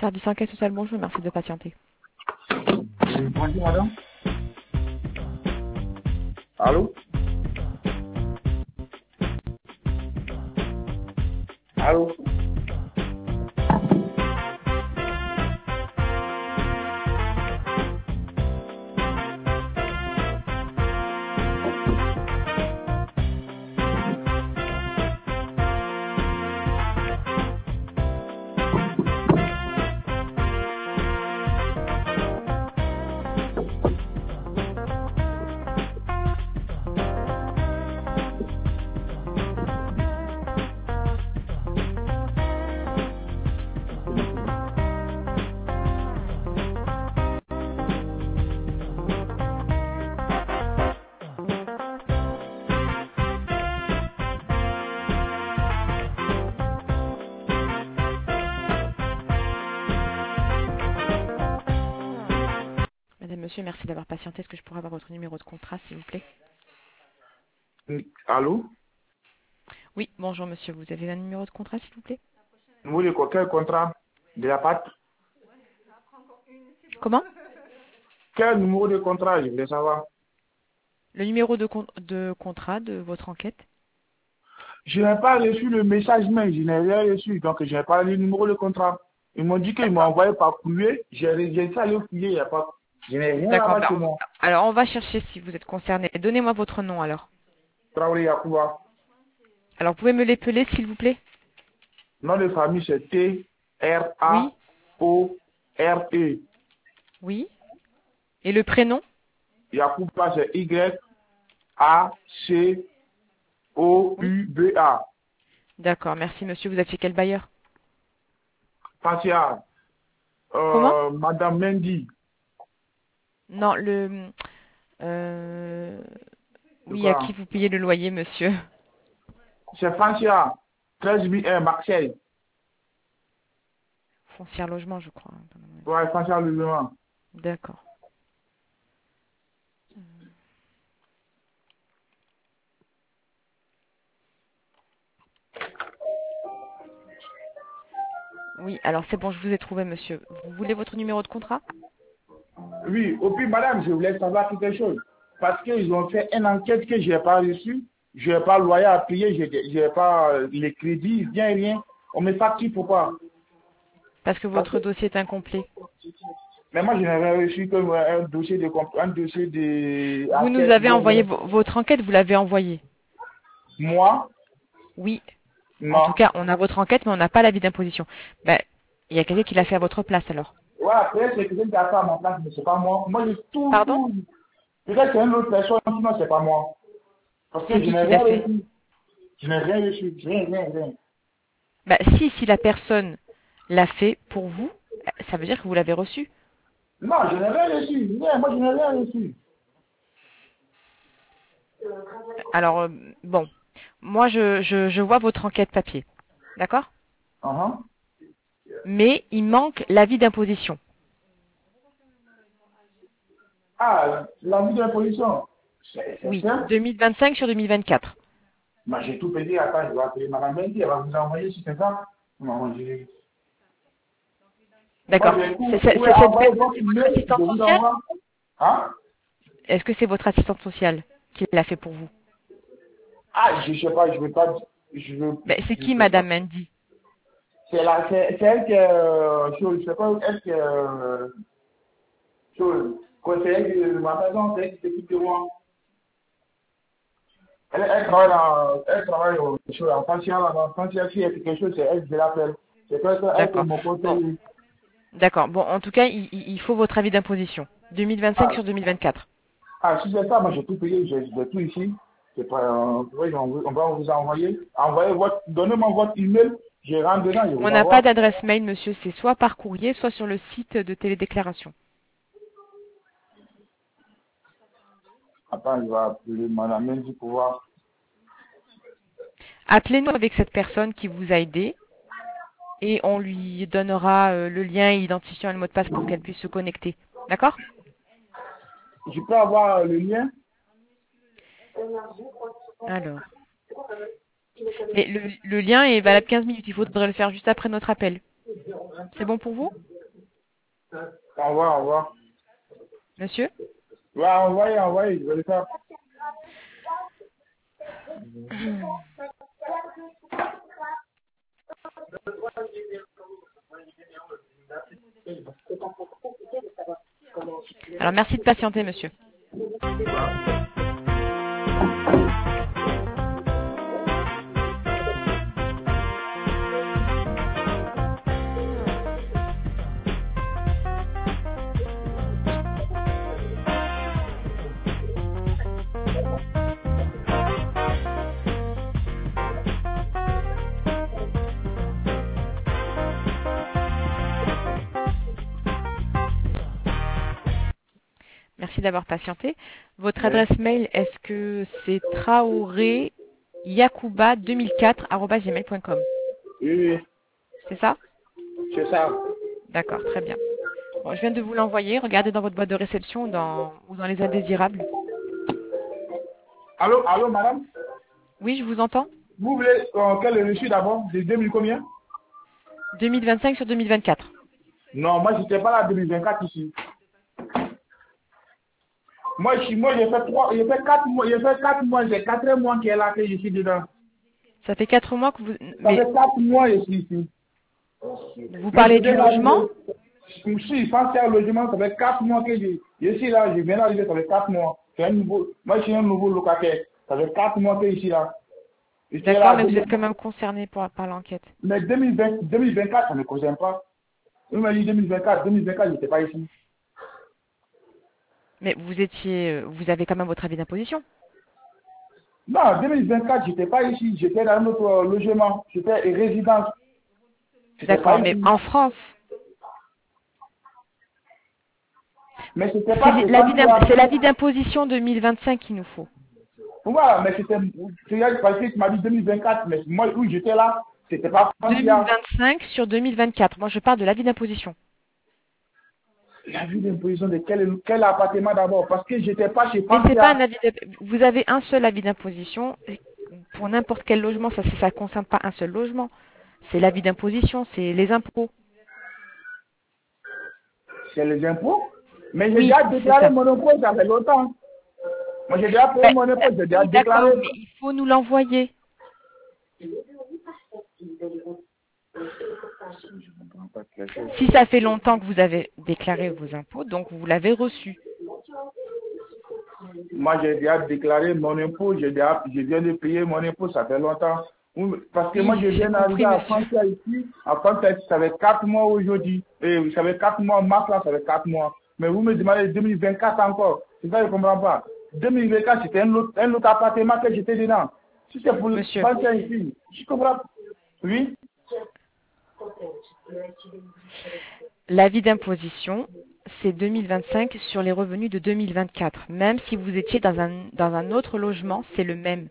Service enquête sociale, bonjour, merci de patienter. Bonjour madame. Allô? Allô? Madame, monsieur, merci d'avoir patienté. Est-ce que je pourrais avoir votre numéro de contrat, s'il vous plaît? Allô? Oui, bonjour, monsieur. Vous avez un numéro de contrat, s'il vous plaît? Vous voulez quel contrat de la pâte? Comment? Quel numéro de contrat, je voulais savoir. Le numéro de contrat de votre enquête? Je n'ai pas reçu le message mail, je n'ai rien reçu, donc je n'ai pas le numéro de contrat. Ils m'ont dit qu'ils m'ont D'accord. envoyé par courrier, j'ai réussi à le fouiller, il n'y a pas. Je n'ai rien D'accord. là-bas chez moi. Alors, on va chercher si vous êtes concerné. Donnez-moi votre nom, alors. Traoré Yakouba. Alors, vous pouvez me l'épeler, s'il vous plaît? Nom de famille c'est Oui. Traore. Oui. Et le prénom? Yakouba c'est Oui. Yacouba. D'accord, merci, monsieur. Vous êtes chez quel bailleur? Facia, Comment? Madame Mendy. Non, Euh... De Oui, à qui quoi? vous payez le loyer, monsieur? C'est Facia, 13 1 Marseille. Foncière logement, je crois, hein, à mon avis. Ouais, Facia Logement. D'accord. Oui, alors c'est bon, je vous ai trouvé, monsieur. Vous voulez votre numéro de contrat? Oui, au puis madame, je voulais savoir quelque chose. Parce qu'ils ont fait une enquête que je n'ai pas reçue. Je n'ai pas le loyer à payer, je n'ai pas les crédits, rien. On me facture pourquoi? Parce que Parce que, votre dossier est incomplet. mais moi, je n'avais reçu que un dossier de Vous nous enquête. avez envoyé votre enquête, vous l'avez envoyée. Moi, Oui. En tout non. cas, on a votre enquête, mais on n'a pas l'avis d'imposition. Ben, il y a quelqu'un qui l'a fait à votre place, alors. Ouais, après, c'est quelqu'un qui a fait à mon place, mais c'est pas moi. Moi, j'ai Pardon? tout. Peut-être que c'est une autre personne, sinon c'est pas moi. Parce que C'est je qui n'ai l'a rien fait? reçu. Je n'ai rien reçu. Rien. Ben, si la personne l'a fait pour vous, ça veut dire que vous l'avez reçu. Non, je n'ai rien reçu. Rien, moi, je n'ai rien reçu. Alors, bon. Moi, je vois votre enquête papier. D'accord? Uh-huh. Mais il manque l'avis d'imposition. Ah, la mise de position. C'est Oui, simple. 2025 sur 2024. Moi, j'ai tout payé. Attends, je vais appeler Madame Mendy. Elle va vous envoyer si c'est ça. Non, moi, D'accord. j'ai tout. C'est- Vous c'est- pouvez c'est- Cette envoyer personne, votre c'est votre email. Je assistante vous sociale? envoie. Hein? Est-ce que c'est votre assistante sociale qui l'a fait pour vous? Ah, je sais pas, je veux pas. Je veux. Ben, c'est Je qui, sais pas. Madame Mendy? C'est elle qui je sais pas, elle qui conseiller de ma maison, c'est elle qui s'occupe de moi. Elle travaille en facial, s'il y a quelque chose, c'est elle qui l'appelle. C'est pas ça, elle qui D'accord. me Bon, conseille. d'accord. Bon, en tout cas, il faut votre avis d'imposition. 2025 Ah, sur 2024. si c'est ça, moi j'ai tout payé, j'ai tout ici. C'est pas, oui, on va vous envoyer. Donnez-moi votre email, je rentre dedans, je On vous n'a pas envoie. d'adresse mail, monsieur. C'est soit par courrier, soit sur le site de télédéclaration. Attends, je vais appeler Madame Mendy pour voir. Appelez-nous avec cette personne qui vous a aidé et on lui donnera le lien identifiant le mot de passe pour qu'elle puisse se connecter. D'accord? Je peux avoir le lien? Alors. Mais le lien est valable 15 minutes. Il faudrait le faire juste après notre appel. C'est bon pour vous, Au revoir. monsieur? Ouais, envoyez, je vais le faire. Alors, merci de patienter, monsieur. Merci d'avoir patienté. Votre Oui, adresse mail, est-ce que c'est traoreyacouba2004@gmail.com? oui, C'est ça? c'est ça. D'accord, très bien. Bon, je viens de vous l'envoyer. Regardez dans votre boîte de réception ou dans les indésirables. Allô, madame? Oui, je vous entends. Vous voulez quel est le reçu d'abord? De 2000 combien? 2025 sur 2024. Non, moi, j'étais pas là 2024 ici. Moi, j'ai fait 4 mois, j'ai fait 4 mois, j'ai 4 mois qui est là que je suis dedans. Ça fait 4 mois que vous... Ça Mais fait 4 mois que je suis ici. vous Mais je parlez du viens logement? d'arriver. Je suis sans faire logement, ça fait 4 mois que je suis là, je viens d'arriver, ça fait 4 mois. Moi, je suis un nouveau locataire. Ça fait 4 mois que je suis là. Je suis D'accord, là, mais vous êtes quand même concerné par l'enquête. mais 2024, ça ne me concerne pas. Il m'a dit 2024, je n'étais pas ici. Mais vous avez quand même votre avis d'imposition. Non, 2024, je n'étais pas ici. J'étais dans notre logement. J'étais résidence. Je n'étais pas D'accord, mais ici. en France, Mais c'était pas, c'est c'est l'avis d'imposition 2025 qu'il nous faut. voilà, mais c'est parce que tu m'as dit 2024, mais moi, où j'étais là, c'était pas Francia. 2025 sur 2024. Moi, je parle de l'avis d'imposition. La vue d'imposition de quel appartement d'abord? Parce que j'étais pas chez Mais c'est pas un Francia. vous avez un seul avis d'imposition pour n'importe quel logement. Ça concerne pas un seul logement. C'est l'avis d'imposition, c'est les impôts. C'est les impôts. Mais j'ai Oui, déjà c'est déclaré ça. mon impôt, ça fait longtemps. Moi, j'ai déjà payé Ben, mon impôt, j'ai déjà oui, d'accord, déclaré. mais il faut nous l'envoyer. Je comprends pas quelque chose. Si ça fait longtemps que vous avez déclaré vos impôts, donc vous l'avez reçu. Moi, j'ai déjà déclaré mon impôt, je viens de payer mon impôt, ça fait longtemps. Parce que moi, Oui, je j'ai viens d'arriver compris, à monsieur. France ici. À France, ça fait 4 mois aujourd'hui. Et ça fait 4 mois, mars, là, ça fait 4 mois. Mais vous me demandez 2024 encore. C'est ça, je ne comprends pas. 2024, c'était un autre appartement que j'étais dedans. Si c'est pour Monsieur, France ici, je comprends. Oui? l'avis d'imposition, c'est 2025 sur les revenus de 2024. Même si vous étiez dans un autre logement, c'est le même.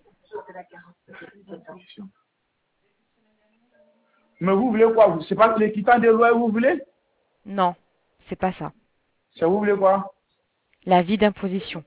Mais vous voulez quoi? C'est pas les quittants des lois vous voulez? Non, c'est pas ça. C'est vous voulez quoi? L'avis d'imposition.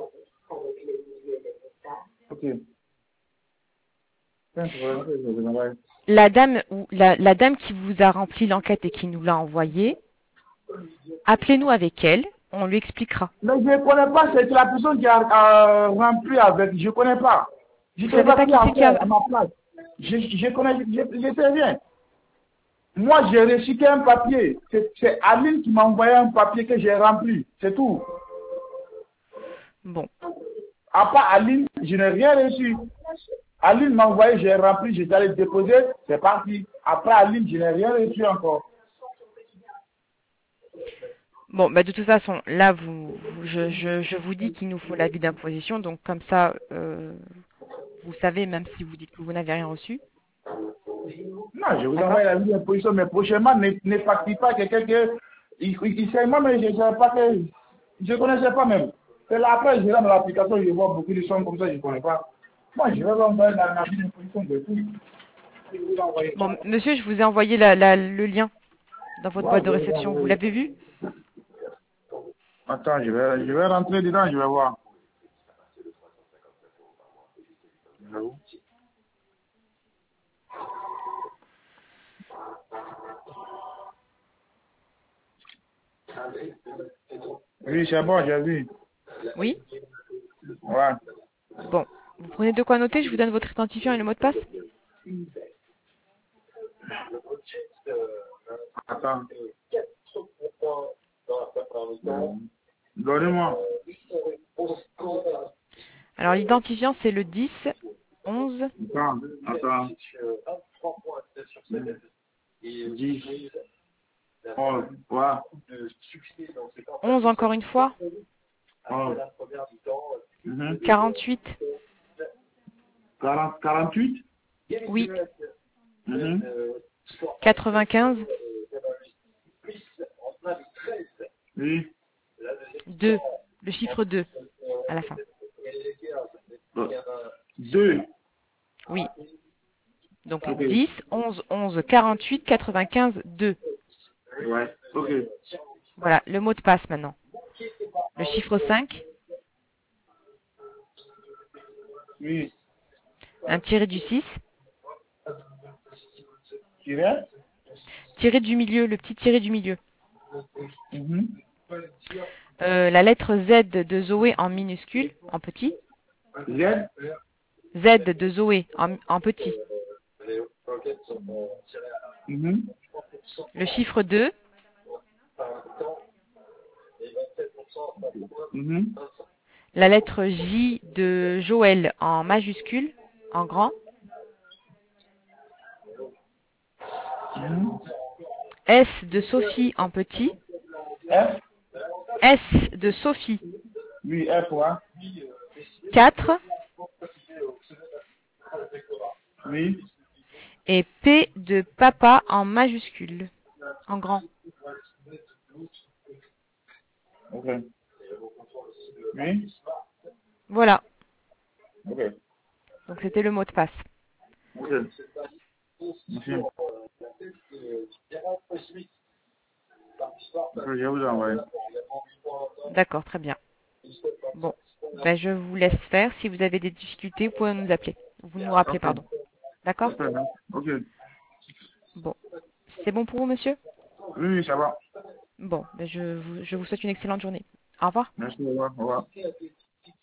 Ok. Tiens, je vais vous envoyer. La dame qui vous a rempli l'enquête et qui nous l'a envoyé, appelez-nous avec elle, on lui expliquera. Mais je ne connais pas, c'est la personne qui a rempli avec. Je ne connais pas. Je ne Vous sais savez pas pas qui qui a c'est qui fait a... à ma place. Je sais rien. Moi, j'ai reçu qu'un papier. C'est Aline qui m'a envoyé un papier que j'ai rempli. C'est tout. Bon, À part Aline, je n'ai rien reçu. Aline m'a envoyé, j'ai rempli, j'ai allé le déposer, c'est parti. Après Aline, je n'ai rien reçu encore. bon, bah de toute façon, là, je vous dis qu'il nous faut l'avis d'imposition, donc comme ça, vous savez, même si vous dites que vous n'avez rien reçu. Non, je vous envoie D'accord? la mise en position, mais prochainement, ne facture pas quelqu'un que. Il sait moi, mais je ne savais pas que. Je ne connaissais pas même. C'est là après, je rentre dans l'application, je vois beaucoup de sons comme ça, je ne connais pas. Moi, je vais vous envoyer la mise en position de tout. Je vais vous envoyer. Bon, monsieur, je vous ai envoyé le lien dans votre Ouais, boîte de je vais vous réception. Vous envoyer. l'avez vu? Attends, je vais rentrer dedans, je vais voir. Oui, c'est bon, j'ai vu. Oui? Ouais. Bon. Vous prenez de quoi noter, je vous donne votre identifiant et le mot de passe. Attends. Donnez-moi. Alors l'identifiant, c'est le 10 11 Attends, attends. 10. Oh, ouais. 11 encore une fois, Oh. Mhm. 48, 48. oui, Mhm. 95, Oui. 2, le chiffre 2 à la fin. 2. Oui. Donc Ok. 10, 11, 11, 48, 95, 2. Ouais. Ok. Voilà, le mot de passe maintenant. Le chiffre 5, Oui. un tiré du 6, Tiret. tiré du milieu, le petit tiré du milieu. Mhm. La lettre Z de Zoé en minuscule, en petit. Z. Z de Zoé en petit. Mhm. Le chiffre 2, Mhm. la lettre J de Joël en majuscule, en grand. Mhm. S de Sophie en petit. F. S de Sophie. Oui, F, ouais. 4. Oui. Et P de papa en majuscule, en grand. Ok. Oui. Voilà. Ok. Donc c'était le mot de passe. Ok. Merci. Ok, je vais vous envoyer. D'accord, très bien. Bon, ben je vous laisse faire. Si vous avez des difficultés, vous pouvez nous appeler. Vous nous rappelez, Ok. pardon. D'accord? Ok. Ok. Bon. C'est bon pour vous, monsieur? Oui, oui, ça va. Bon, ben je vous souhaite une excellente journée. Au revoir. Merci, au revoir. Au revoir.